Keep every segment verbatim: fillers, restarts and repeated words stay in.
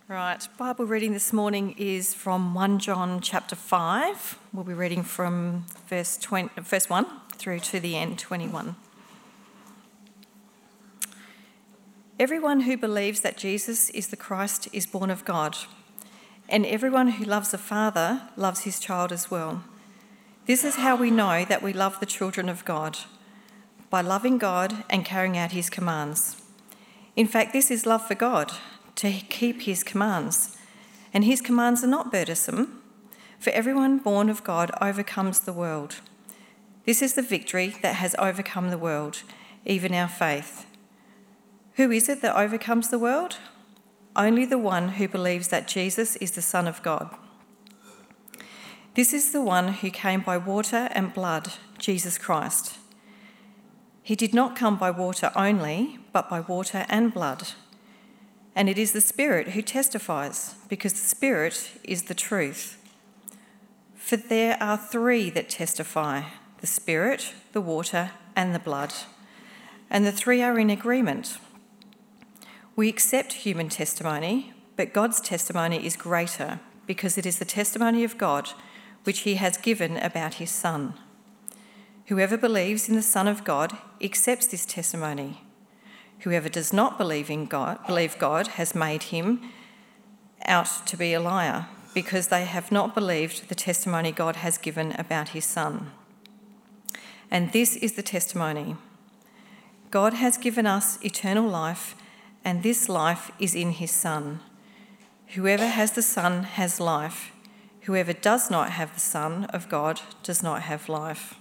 Right, Bible reading this morning is from First John chapter five. We'll be reading from verse twenty, verse one through to the end, twenty-one. Everyone who believes that Jesus is the Christ is born of God, and everyone who loves the Father loves his child as well. This is how we know that we love the children of God, by loving God and carrying out his commands. In fact, this is love for God, to keep his commands. And his commands are not burdensome, for everyone born of God overcomes the world. This is the victory that has overcome the world, even our faith. Who is it that overcomes the world? Only the one who believes that Jesus is the Son of God. This is the one who came by water and blood, Jesus Christ. He did not come by water only, but by water and blood. And it is the Spirit who testifies, because the Spirit is the truth. For there are three that testify, the Spirit, the water, and the blood. And the three are in agreement. We accept human testimony, but God's testimony is greater, because it is the testimony of God which he has given about his Son. Whoever believes in the Son of God accepts this testimony. Whoever does not believe in God, believe God has made him out to be a liar, because they have not believed the testimony God has given about his Son. And this is the testimony. God has given us eternal life, and this life is in his Son. Whoever has the Son has life. Whoever does not have the Son of God does not have life.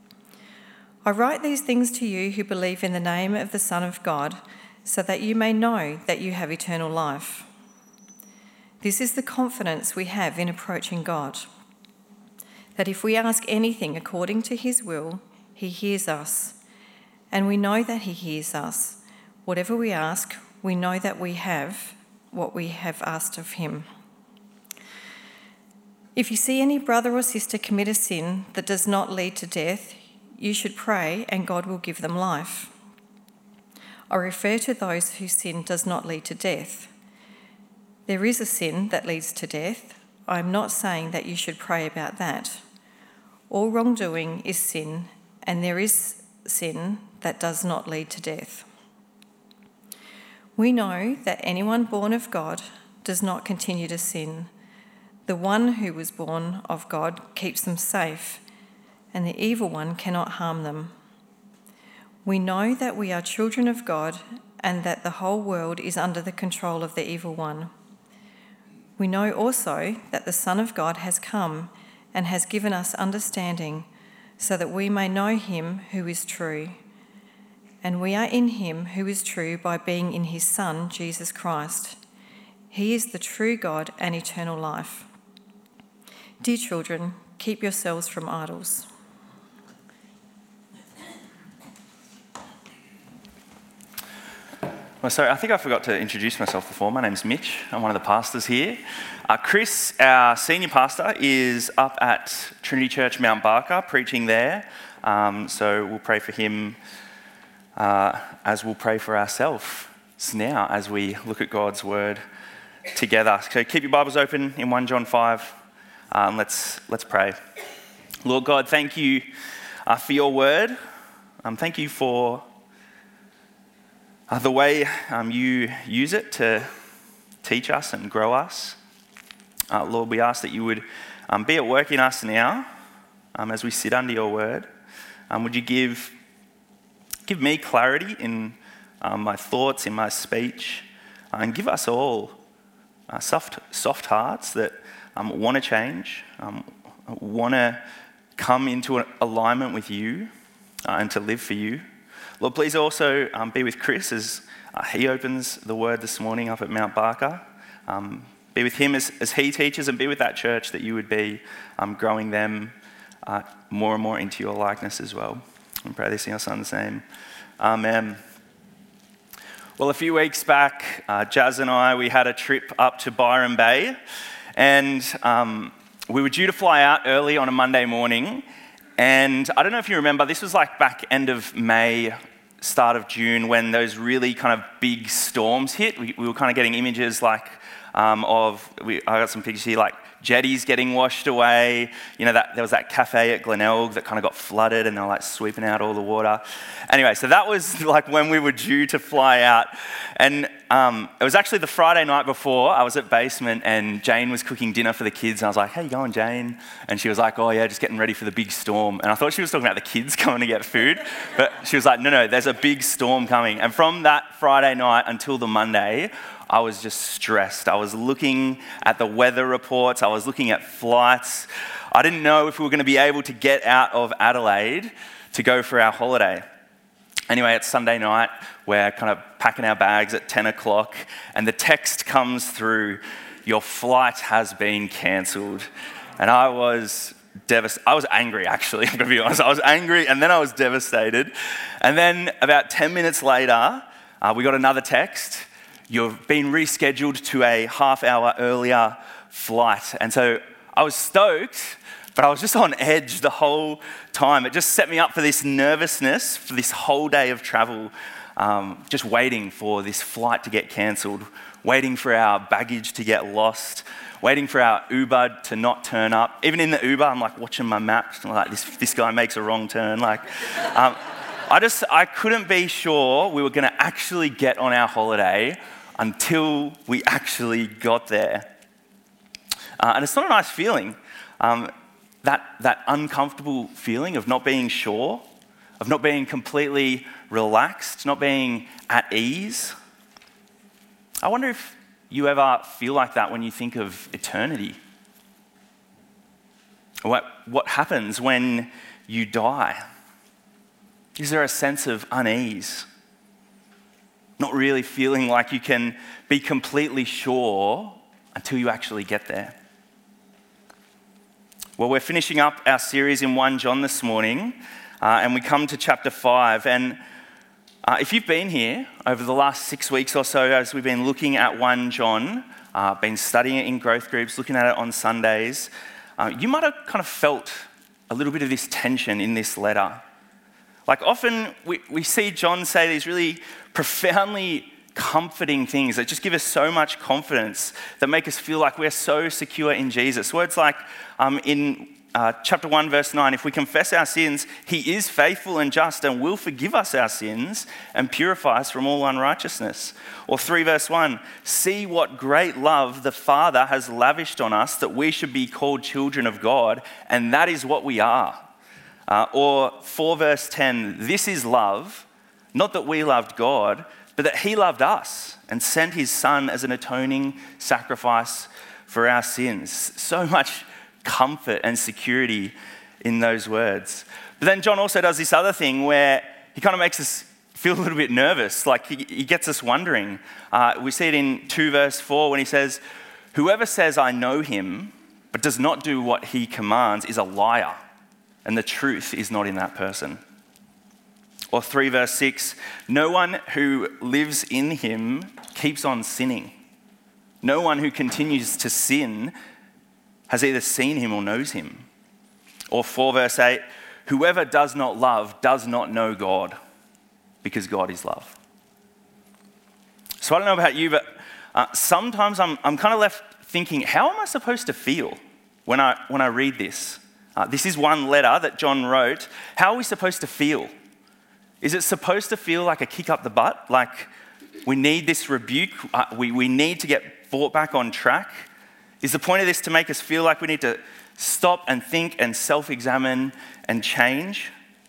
I write these things to you who believe in the name of the Son of God, so that you may know that you have eternal life. This is the confidence we have in approaching God, that if we ask anything according to his will, he hears us. And we know that he hears us. Whatever we ask, we know that we have what we have asked of him. If you see any brother or sister commit a sin that does not lead to death, you should pray and God will give them life. I refer to those whose sin does not lead to death. There is a sin that leads to death. I am not saying that you should pray about that. All wrongdoing is sin, and there is sin that does not lead to death. We know that anyone born of God does not continue to sin. The one who was born of God keeps them safe, and the evil one cannot harm them. We know that we are children of God and that the whole world is under the control of the evil one. We know also that the Son of God has come and has given us understanding so that we may know him who is true. And we are in him who is true by being in his Son, Jesus Christ. He is the true God and eternal life. Dear children, keep yourselves from idols. Well, sorry, I think I forgot to introduce myself before. My name's Mitch. I'm one of the pastors here. Uh, Chris, our senior pastor, is up at Trinity Church Mount Barker preaching there. Um, so we'll pray for him uh, as we'll pray for ourselves now as we look at God's word together. So keep your Bibles open in First John five. Um, let's let's pray. Lord God, thank you uh, for your word. Um, thank you for Uh, the way um, you use it to teach us and grow us. Uh, Lord, we ask that you would um, be at work in us now um, as we sit under your word. Um, would you give give me clarity in um, my thoughts, in my speech, uh, and give us all uh, soft, soft hearts that um, want to change, um, want to come into an alignment with you uh, and to live for you. Lord, please also um, be with Chris as uh, he opens the word this morning up at Mount Barker. Um, be with him as, as he teaches, and be with that church, that you would be um, growing them uh, more and more into your likeness as well. I pray this in your Son's name. Amen. Well, a few weeks back, uh, Jazz and I, we had a trip up to Byron Bay, and um, we were due to fly out early on a Monday morning. And I don't know if you remember, this was like back end of May, start of June when those really kind of big storms hit. We, we were kind of getting images like um, of, we, I got some pictures here, like jetties getting washed away. You know, that there was that cafe at Glenelg that kind of got flooded and they were like sweeping out all the water. Anyway, so that was like when we were due to fly out. And um, it was actually the Friday night before. I was at basement and Jane was cooking dinner for the kids. And I was like, "How you going, Jane?" And she was like, "Oh yeah, just getting ready for the big storm." And I thought she was talking about the kids coming to get food. But she was like, no, no, there's a big storm coming. And from that Friday night until the Monday, I was just stressed. I was looking at the weather reports. I was looking at flights. I didn't know if we were going to be able to get out of Adelaide to go for our holiday. Anyway, it's Sunday night. We're kind of packing our bags at ten o'clock and the text comes through, "Your flight has been cancelled." And I was devastated. I was angry, actually, I'm going to be honest. I was angry and then I was devastated. And then about ten minutes later, uh, we got another text. "You've been rescheduled to a half hour earlier flight." And so I was stoked, but I was just on edge the whole time. It just set me up for this nervousness for this whole day of travel, um, just waiting for this flight to get cancelled, waiting for our baggage to get lost, waiting for our Uber to not turn up. Even in the Uber, I'm like watching my maps, and I'm like, this, this guy makes a wrong turn. Like, um, I just, I couldn't be sure we were going to actually get on our holiday until we actually got there. Uh, and it's not a nice feeling. Um, that, that uncomfortable feeling of not being sure, of not being completely relaxed, not being at ease. I wonder if you ever feel like that when you think of eternity. What, what happens when you die? Is there a sense of unease? Not really feeling like you can be completely sure until you actually get there. Well, we're finishing up our series in First John this morning, uh, and we come to chapter five. And uh, if you've been here over the last six weeks or so, as we've been looking at First John, uh, been studying it in growth groups, looking at it on Sundays, uh, you might have kind of felt a little bit of this tension in this letter. Like often we, we see John say these really profoundly comforting things that just give us so much confidence, that make us feel like we're so secure in Jesus. Words like um, in uh, chapter one, verse nine, "If we confess our sins, he is faithful and just and will forgive us our sins and purify us from all unrighteousness." Or three, verse one, "See what great love the Father has lavished on us, that we should be called children of God, and that is what we are." Uh, or four, verse ten, "This is love, not that we loved God, but that he loved us and sent his Son as an atoning sacrifice for our sins." So much comfort and security in those words. But then John also does this other thing where he kind of makes us feel a little bit nervous, like he, he gets us wondering. Uh, we see it in two, verse four, when he says, "Whoever says I know him, but does not do what he commands is a liar, and the truth is not in that person." Or three, verse six, "No one who lives in him keeps on sinning. No one who continues to sin has either seen him or knows him." Or four, verse eight, "Whoever does not love does not know God, because God is love." So I don't know about you, but uh, sometimes I'm, I'm kind of left thinking, how am I supposed to feel when I, when I read this? Uh, this is one letter that John wrote. How are we supposed to feel? Is it supposed to feel like a kick up the butt? Like we need this rebuke? Uh, we, we need to get brought back on track? Is the point of this to make us feel like we need to stop and think and self-examine and change?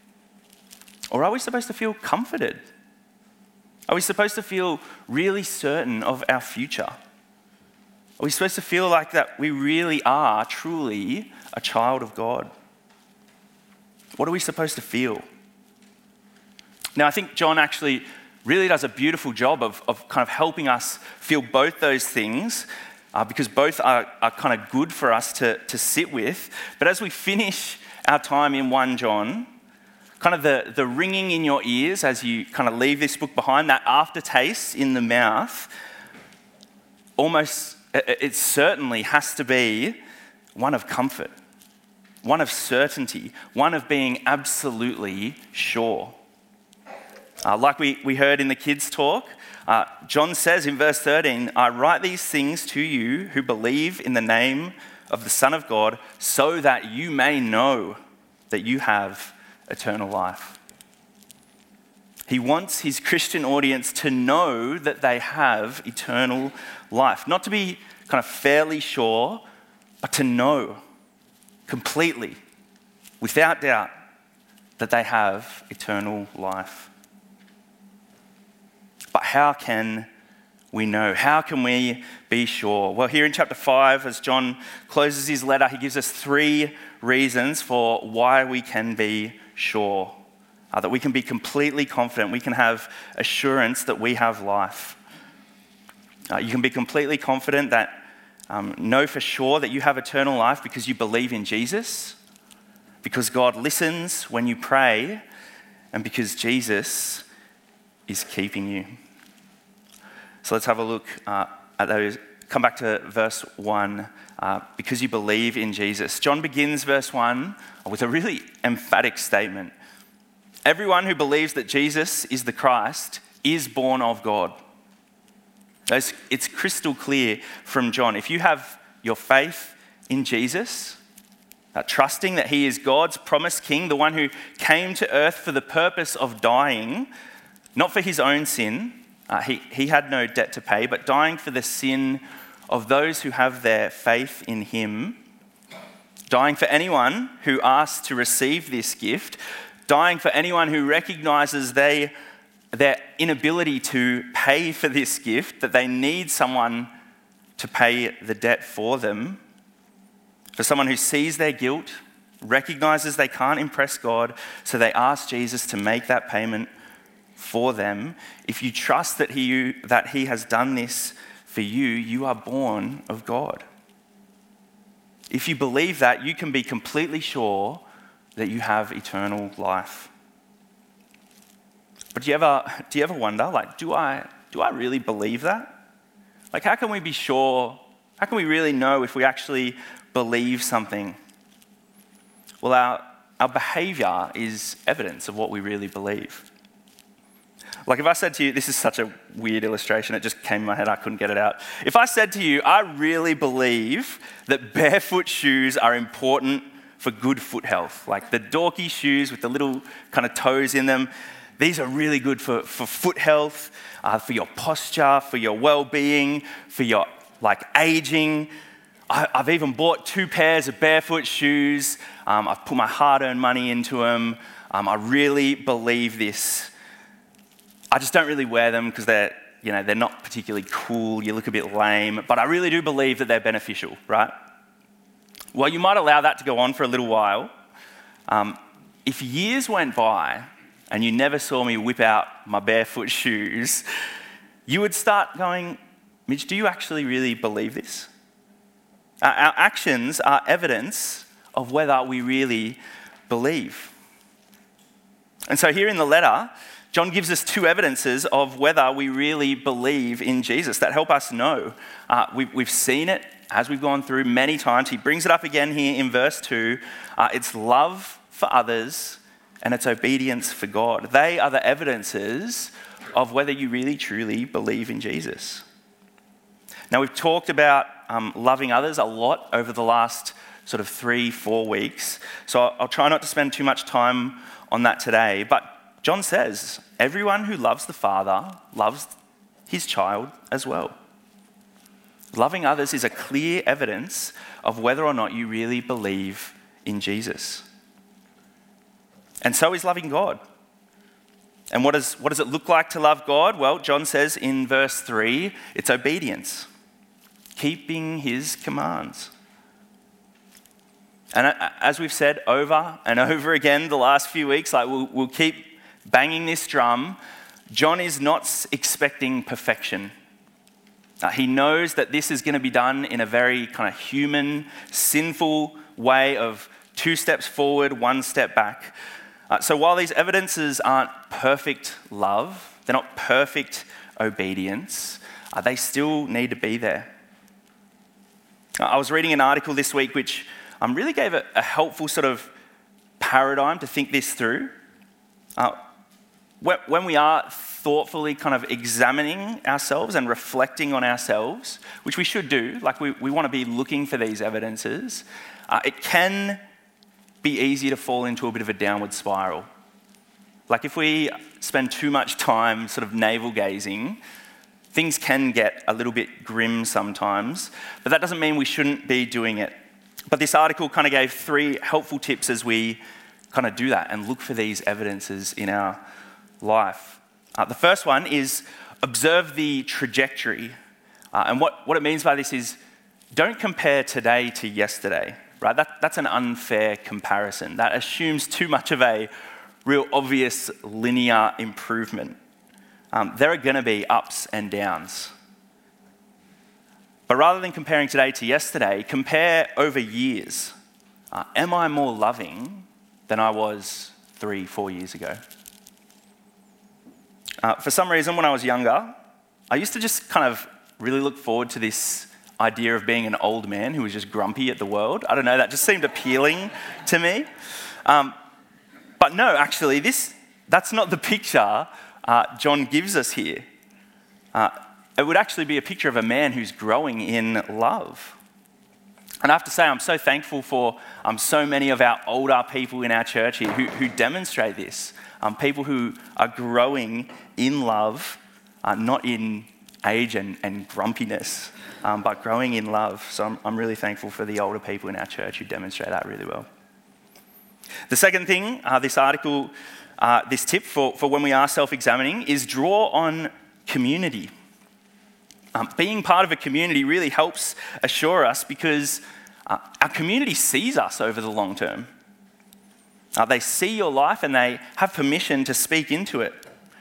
Or are we supposed to feel comforted? Are we supposed to feel really certain of our future? Are we supposed to feel like that we really are truly a child of God? What are we supposed to feel? Now, I think John actually really does a beautiful job of, of kind of helping us feel both those things, uh, because both are, are kind of good for us to, to sit with. But as we finish our time in First John, kind of the, the ringing in your ears as you kind of leave this book behind, that aftertaste in the mouth, almost, it, it certainly has to be one of comfort, one of certainty, one of being absolutely sure. Uh, like we, we heard in the kids' talk, uh, John says in verse thirteen, I write these things to you who believe in the name of the Son of God, so that you may know that you have eternal life. He wants his Christian audience to know that they have eternal life. Not to be kind of fairly sure, but to know completely, without doubt, that they have eternal life. But how can we know? How can we be sure? Well, here in chapter five, as John closes his letter, he gives us three reasons for why we can be sure, uh, that we can be completely confident, we can have assurance that we have life. Uh, you can be completely confident that, um, know for sure that you have eternal life because you believe in Jesus, because God listens when you pray, and because Jesus is keeping you. So let's have a look uh, at those. Come back to verse one, uh, because you believe in Jesus. John begins verse one with a really emphatic statement. Everyone who believes that Jesus is the Christ is born of God. It's, it's crystal clear from John. If you have your faith in Jesus, uh, trusting that he is God's promised king, the one who came to earth for the purpose of dying, not for his own sin, Uh, he, he had no debt to pay, but dying for the sin of those who have their faith in him, dying for anyone who asks to receive this gift, dying for anyone who recognizes they, their inability to pay for this gift, that they need someone to pay the debt for them, for someone who sees their guilt, recognizes they can't impress God, so they ask Jesus to make that payment for them. If you trust that he, that he has done this for you, you are born of God. If you believe that, you can be completely sure that you have eternal life. But do you ever, do you ever wonder, like, do I, do I really believe that? Like, how can we be sure? How can we really know if we actually believe something? Well, our, our behavior is evidence of what we really believe. Like if I said to you, this is such a weird illustration, it just came in my head, I couldn't get it out. If I said to you, I really believe that barefoot shoes are important for good foot health, like the dorky shoes with the little kind of toes in them, these are really good for, for foot health, uh, for your posture, for your well-being, for your like aging. I, I've even bought two pairs of barefoot shoes. Um, I've put my hard-earned money into them. Um, I really believe this. I just don't really wear them because they're, you know, they're not particularly cool. You look a bit lame, but I really do believe that they're beneficial, right? Well, you might allow that to go on for a little while. Um, if years went by and you never saw me whip out my barefoot shoes, you would start going, Mitch, do you actually really believe this? Our, our actions are evidence of whether we really believe. And so here in the letter, John gives us two evidences of whether we really believe in Jesus that help us know. Uh, we've, we've seen it as we've gone through many times. He brings it up again here in verse two. Uh, it's love for others and it's obedience for God. They are the evidences of whether you really truly believe in Jesus. Now, we've talked about um, loving others a lot over the last sort of three, four weeks. So I'll, I'll try not to spend too much time on that today. But John says, everyone who loves the Father loves his child as well. Loving others is a clear evidence of whether or not you really believe in Jesus. And so is loving God. And what, is, what does it look like to love God? Well, John says in verse three, it's obedience, keeping his commands. And as we've said over and over again the last few weeks, like we'll, we'll keep banging this drum, John is not expecting perfection. Uh, he knows that this is going to be done in a very kind of human, sinful way of two steps forward, one step back. Uh, so while these evidences aren't perfect love, they're not perfect obedience, uh, they still need to be there. Uh, I was reading an article this week which um, really gave a, a helpful sort of paradigm to think this through. Uh, when we are thoughtfully kind of examining ourselves and reflecting on ourselves, which we should do, like we, we want to be looking for these evidences, uh, it can be easy to fall into a bit of a downward spiral. Like if we spend too much time sort of navel gazing, things can get a little bit grim sometimes, but that doesn't mean we shouldn't be doing it. But this article kind of gave three helpful tips as we kind of do that and look for these evidences in our life. Uh, the first one is observe the trajectory. Uh, and what, what it means by this is don't compare today to yesterday, right? That, that's an unfair comparison. That assumes too much of a real obvious linear improvement. Um, there are going to be ups and downs. But rather than comparing today to yesterday, compare over years. Uh, am I more loving than I was three, four years ago? Uh, for some reason, when I was younger, I used to just kind of really look forward to this idea of being an old man who was just grumpy at the world. I don't know, that just seemed appealing to me. Um, but no, actually, this that's not the picture uh, John gives us here. Uh, it would actually be a picture of a man who's growing in love. And I have to say, I'm so thankful for um, so many of our older people in our church here who, who demonstrate this. Um, people who are growing in love, uh, not in age and, and grumpiness, um, but growing in love. So I'm, I'm really thankful for the older people in our church who demonstrate that really well. The second thing, uh, this article, uh, this tip for, for when we are self-examining is draw on community. Um, being part of a community really helps assure us because uh, our community sees us over the long term. Uh, they see your life and they have permission to speak into it.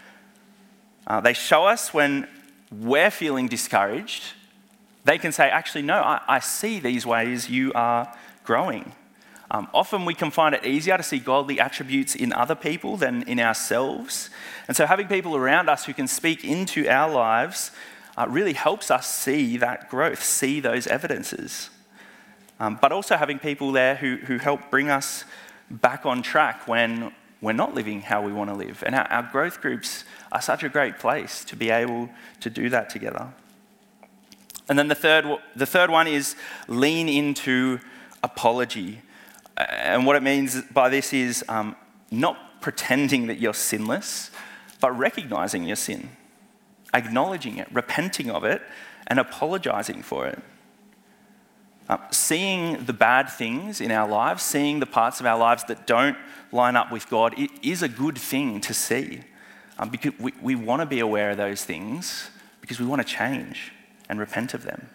Uh, they show us when we're feeling discouraged. They can say, actually, no, I, I see these ways you are growing. Um, often we can find it easier to see godly attributes in other people than in ourselves. And so having people around us who can speak into our lives uh, really helps us see that growth, see those evidences. Um, but also having people there who, who help bring us back on track when we're not living how we want to live. And our, our growth groups are such a great place to be able to do that together. And then the third, the third one is lean into apology. And what it means by this is um, not pretending that you're sinless, but recognizing your sin, acknowledging it, repenting of it, and apologizing for it. Uh, seeing the bad things in our lives, seeing the parts of our lives that don't line up with God, it is a good thing to see. Um, because we, we want to be aware of those things because we want to change and repent of them.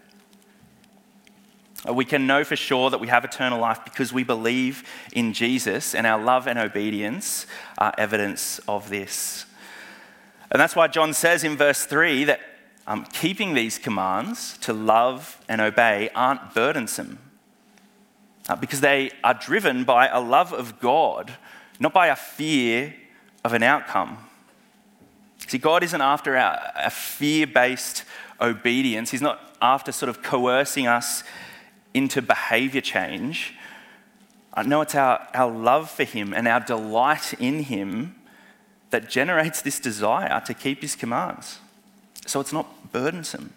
Uh, we can know for sure that we have eternal life because we believe in Jesus, and our love and obedience are evidence of this. And that's why John says in verse three that Um, keeping these commands to love and obey aren't burdensome uh, because they are driven by a love of God, not by a fear of an outcome. See, God isn't after our, a fear-based obedience. He's not after sort of coercing us into behaviour change. Uh, no, it's our, our love for him and our delight in him that generates this desire to keep his commands. So it's not burdensome.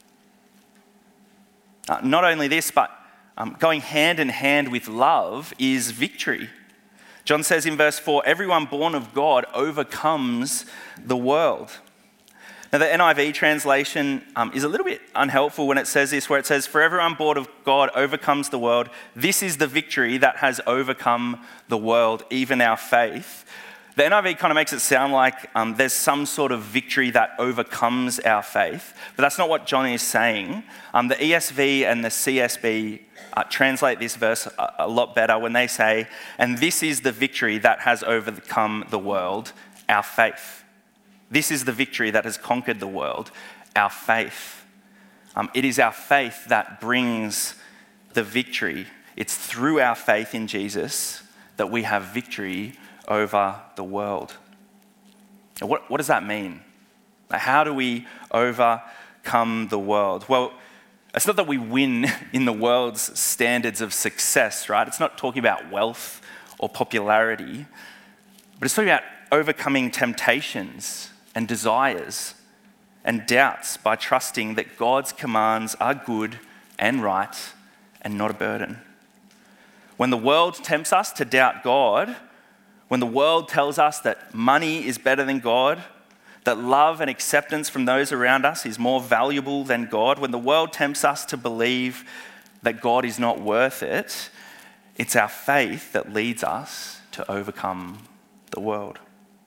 Uh, not only this, but um, going hand in hand with love is victory. John says in verse four, everyone born of God overcomes the world. Now the N I V translation um, is a little bit unhelpful when it says this, where it says, for everyone born of God overcomes the world. This is the victory that has overcome the world, even our faith. The N I V kind of makes it sound like um, there's some sort of victory that overcomes our faith, but that's not what John is saying. Um, the E S V and the C S B uh, translate this verse a, a lot better when they say, and this is the victory that has overcome the world, our faith. This is the victory that has conquered the world, our faith. Um, it is our faith that brings the victory. It's through our faith in Jesus that we have victory over the world. What, what does that mean? How do we overcome the world? Well, it's not that we win in the world's standards of success, right? It's not talking about wealth or popularity, but it's talking about overcoming temptations and desires and doubts by trusting that God's commands are good and right and not a burden. When the world tempts us to doubt God, when the world tells us that money is better than God, that love and acceptance from those around us is more valuable than God, when the world tempts us to believe that God is not worth it, it's our faith that leads us to overcome the world.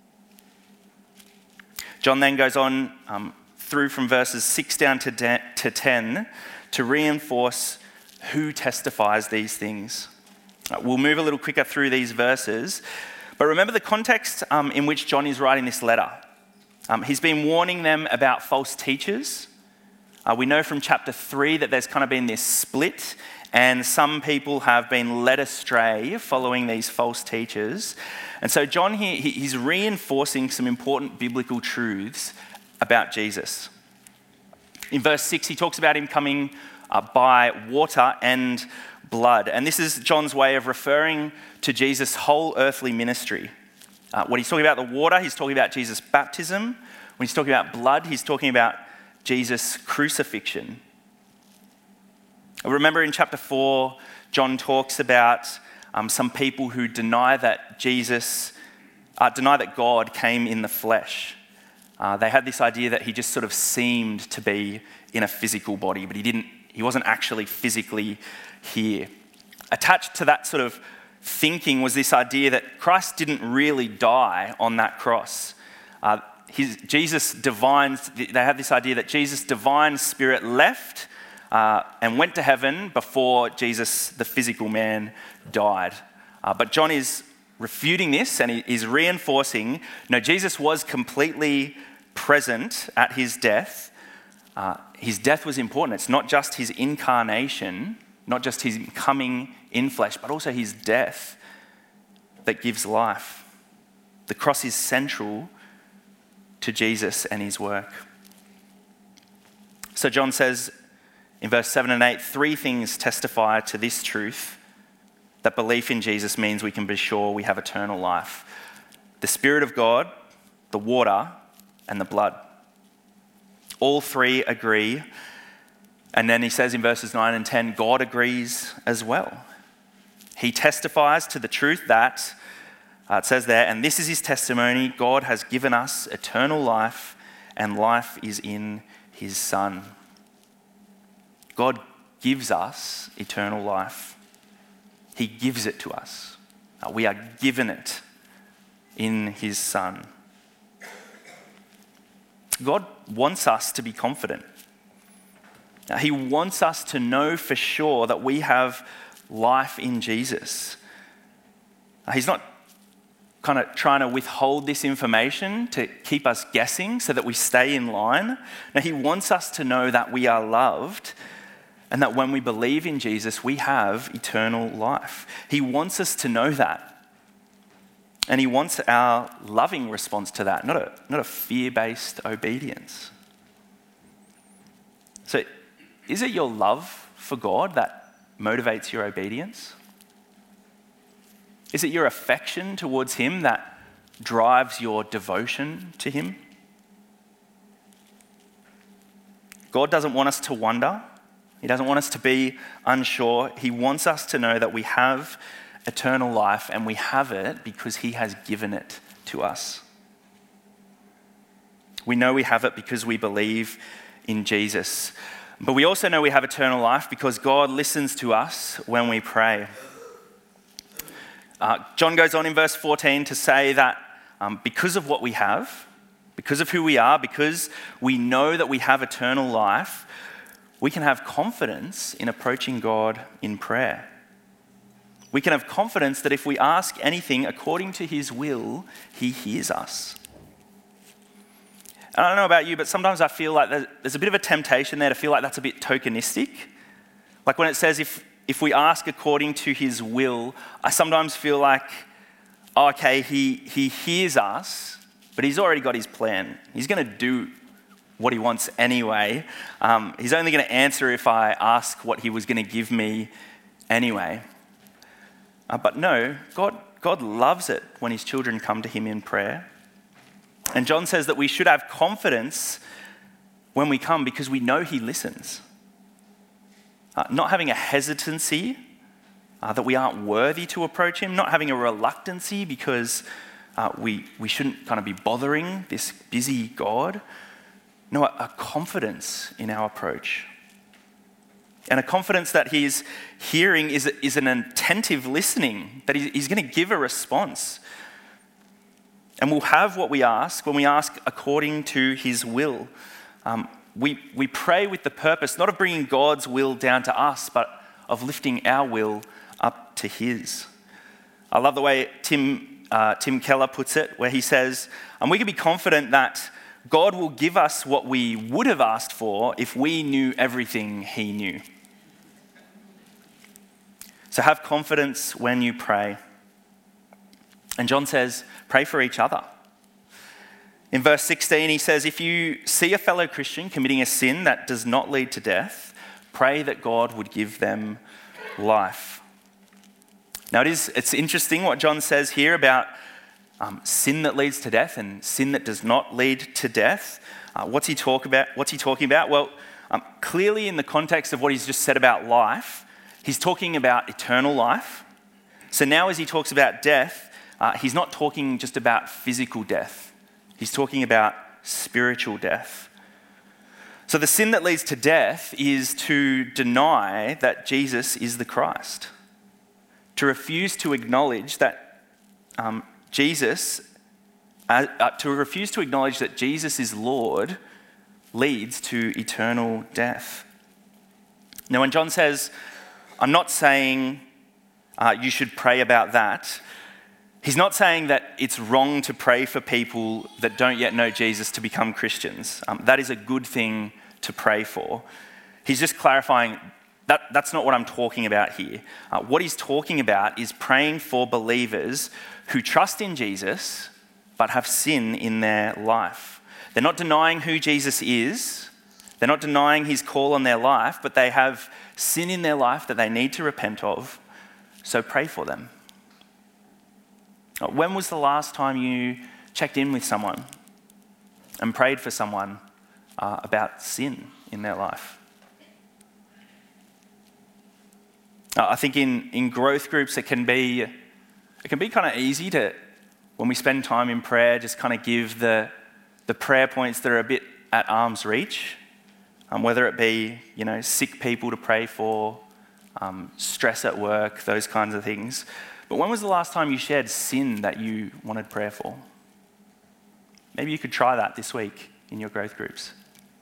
John then goes on um, through from verses six down to, de- to ten to reinforce who testifies these things. Uh, we'll move a little quicker through these verses, but remember the context um, in which John is writing this letter. Um, he's been warning them about false teachers. Uh, we know from chapter three that there's kind of been this split, and some people have been led astray following these false teachers. And so John here, he, he's reinforcing some important biblical truths about Jesus. In verse six, he talks about him coming uh, by water and blood. And this is John's way of referring to Jesus' whole earthly ministry. Uh, when he's talking about the water, he's talking about Jesus' baptism. When he's talking about blood, he's talking about Jesus' crucifixion. Remember in chapter four, John talks about um, some people who deny that Jesus, uh, deny that God came in the flesh. Uh, they had this idea that he just sort of seemed to be in a physical body, but he didn't. He wasn't actually physically here. Attached to that sort of thinking was this idea that Christ didn't really die on that cross. Uh, his, Jesus divine, they have this idea that Jesus' divine spirit left uh, and went to heaven before Jesus, the physical man, died. Uh, but John is refuting this and he is reinforcing, no, Jesus was completely present at his death. Uh, his death was important. It's not just his incarnation, not just his coming in flesh, but also his death that gives life. The cross is central to Jesus and his work. So John says in verse seven and eight, three things testify to this truth, that belief in Jesus means we can be sure we have eternal life. The Spirit of God, the water, and the blood. All three agree. And then he says in verses nine and ten, God agrees as well. He testifies to the truth that, uh, it says there, and this is his testimony, God has given us eternal life, and life is in his Son. God gives us eternal life. He gives it to us. Uh, we are given it in his Son. God wants us to be confident. Now, he wants us to know for sure that we have life in Jesus. Now, he's not kind of trying to withhold this information to keep us guessing so that we stay in line. Now, he wants us to know that we are loved and that when we believe in Jesus, we have eternal life. He wants us to know that. And he wants our loving response to that, not a, not a fear-based obedience. So, is it your love for God that motivates your obedience? Is it your affection towards him that drives your devotion to him? God doesn't want us to wonder. He doesn't want us to be unsure. He wants us to know that we have eternal life, and we have it because he has given it to us. We know we have it because we believe in Jesus. But we also know we have eternal life because God listens to us when we pray. Uh, John goes on in verse fourteen to say that um, because of what we have, because of who we are, because we know that we have eternal life, we can have confidence in approaching God in prayer. We can have confidence that if we ask anything according to his will, he hears us. And I don't know about you, but sometimes I feel like there's a bit of a temptation there to feel like that's a bit tokenistic. Like when it says if, if we ask according to his will, I sometimes feel like, oh, okay, he, he hears us, but he's already got his plan. He's going to do what he wants anyway. Um, he's only going to answer if I ask what he was going to give me anyway. Uh, but no, God, God loves it when his children come to him in prayer. And John says that we should have confidence when we come because we know he listens. Uh, not having a hesitancy uh, that we aren't worthy to approach him, not having a reluctancy because uh, we, we shouldn't kind of be bothering this busy God. No, a, a confidence in our approach. And a confidence that he's hearing is, is an attentive listening, that he's, he's going to give a response. And we'll have what we ask when we ask according to his will. Um, we, we pray with the purpose, not of bringing God's will down to us, but of lifting our will up to his. I love the way Tim, uh, Tim Keller puts it, where he says, and we can be confident that God will give us what we would have asked for if we knew everything he knew. So have confidence when you pray. And John says, pray for each other. In verse sixteen, he says, if you see a fellow Christian committing a sin that does not lead to death, pray that God would give them life. Now, it is, it's interesting what John says here about um, sin that leads to death and sin that does not lead to death. Uh, what's he talk about? What's he talking about? Well, um, clearly in the context of what he's just said about life, he's talking about eternal life. So now as he talks about death, uh, he's not talking just about physical death. He's talking about spiritual death. So the sin that leads to death is to deny that Jesus is the Christ. To refuse to acknowledge that um, Jesus, uh, uh, to refuse to acknowledge that Jesus is Lord leads to eternal death. Now when John says, I'm not saying uh, you should pray about that. He's not saying that it's wrong to pray for people that don't yet know Jesus to become Christians. Um, that is a good thing to pray for. He's just clarifying that that's not what I'm talking about here. Uh, what he's talking about is praying for believers who trust in Jesus but have sin in their life. They're not denying who Jesus is. They're not denying his call on their life, but they have sin in their life that they need to repent of. So pray for them. When was the last time you checked in with someone and prayed for someone uh, about sin in their life? Uh, I think in, in growth groups it can be it can be kind of easy to, when we spend time in prayer, just kind of give the the prayer points that are a bit at arm's reach. Um, whether it be, you know, sick people to pray for, um, stress at work, those kinds of things. But when was the last time you shared sin that you wanted prayer for? Maybe you could try that this week in your growth groups.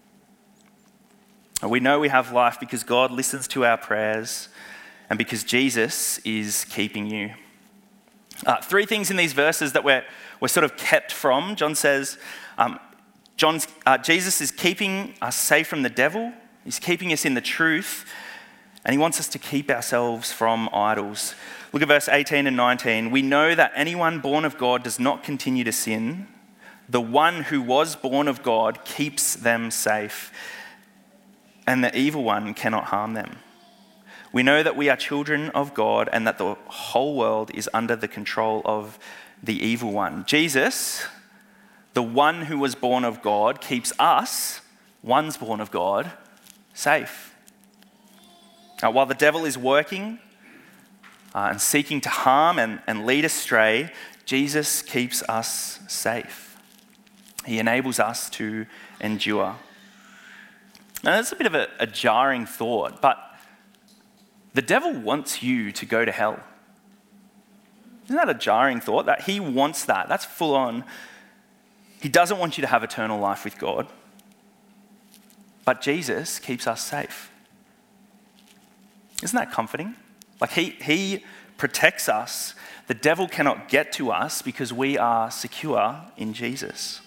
We know we have life because God listens to our prayers and because Jesus is keeping you. Uh, three things in these verses that we're, we're sort of kept from. John says, um, John's, uh, Jesus is keeping us safe from the devil. He's keeping us in the truth. And he wants us to keep ourselves from idols. Look at verse eighteen and nineteen. We know that anyone born of God does not continue to sin. The one who was born of God keeps them safe. And the evil one cannot harm them. We know that we are children of God and that the whole world is under the control of the evil one. Jesus, the one who was born of God, keeps us, ones born of God, safe. Uh, while the devil is working uh, and seeking to harm and, and lead astray, Jesus keeps us safe. He enables us to endure. Now that's a bit of a, a jarring thought, but the devil wants you to go to hell. Isn't that a jarring thought? That he wants that. That's full on. He doesn't want you to have eternal life with God. But Jesus keeps us safe. Isn't that comforting? Like he, he protects us. The devil cannot get to us because we are secure in Jesus.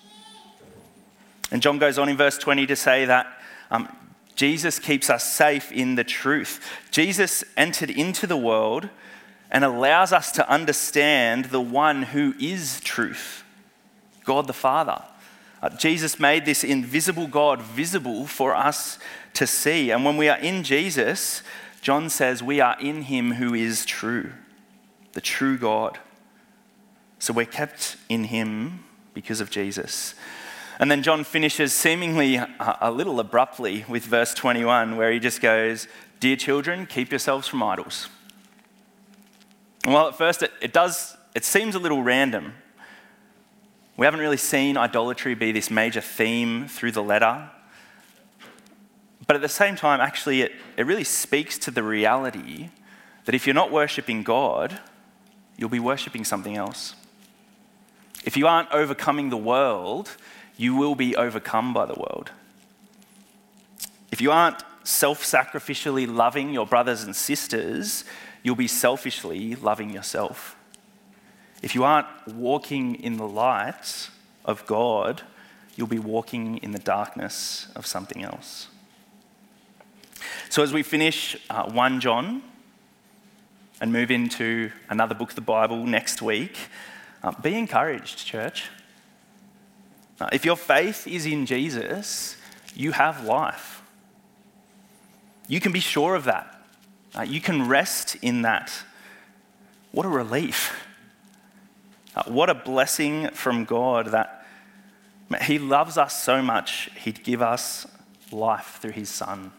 And John goes on in verse twenty to say that um, Jesus keeps us safe in the truth. Jesus entered into the world and allows us to understand the one who is truth, God the Father. Uh, Jesus made this invisible God visible for us to see. And when we are in Jesus, John says we are in him who is true, the true God. So we're kept in him because of Jesus. And then John finishes seemingly a little abruptly with verse twenty-one, where he just goes, "Dear children, keep yourselves from idols." And while at first it, it does, it seems a little random. We haven't really seen idolatry be this major theme through the letter. But at the same time, actually, it, it really speaks to the reality that if you're not worshipping God, you'll be worshipping something else. If you aren't overcoming the world, you will be overcome by the world. If you aren't self-sacrificially loving your brothers and sisters, you'll be selfishly loving yourself. If you aren't walking in the light of God, you'll be walking in the darkness of something else. So as we finish uh, First John and move into another book of the Bible next week, uh, be encouraged, church. Uh, if your faith is in Jesus, you have life. You can be sure of that. Uh, you can rest in that. What a relief. Uh, what a blessing from God that he loves us so much, he'd give us life through his Son.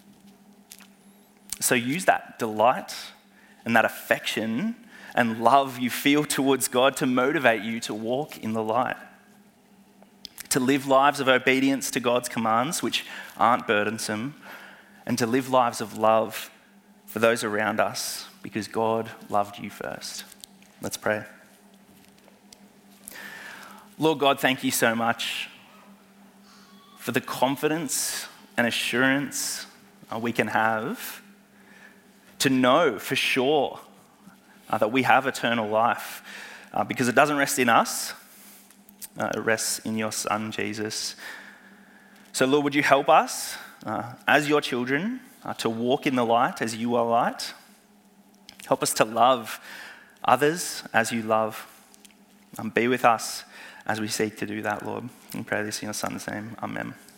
So use that delight and that affection and love you feel towards God to motivate you to walk in the light, to live lives of obedience to God's commands, which aren't burdensome, and to live lives of love for those around us because God loved you first. Let's pray. Lord God, thank you so much for the confidence and assurance uh, we can have to know for sure uh, that we have eternal life uh, because it doesn't rest in us, uh, it rests in your Son, Jesus. So Lord, would you help us uh, as your children uh, to walk in the light as you are light? Help us to love others as you love. Um, be with us as we seek to do that, Lord. We pray this in your Son's name. Amen.